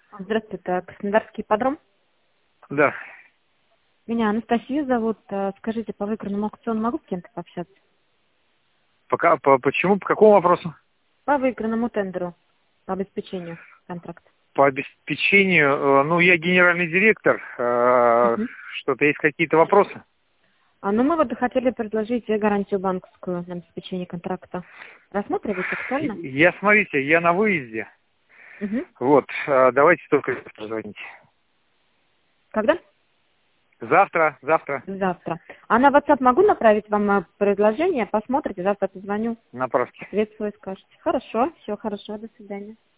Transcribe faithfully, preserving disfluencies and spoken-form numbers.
Здравствуйте, это Краснодарский ипподром. Да. Меня Анастасия зовут. Э, Скажите, по выигранному аукциону могу с кем-то пообщаться? Пока, по, почему, по какому вопросу? По выигранному тендеру, по обеспечению контракта. По обеспечению, э, ну, я генеральный директор, э, Мгм. что-то есть какие-то вопросы? А, ну, мы вот хотели предложить гарантию банковскую на обеспечение контракта. Рассматриваете актуально? Я, смотрите, я на выезде, Мгм. вот, э, давайте только завтра звоните. Когда? Завтра, завтра, Завтра. А на WhatsApp могу направить вам э, предложение? Посмотрите, завтра позвоню. направьте. Ответ свой скажете. Хорошо, все хорошо, до свидания.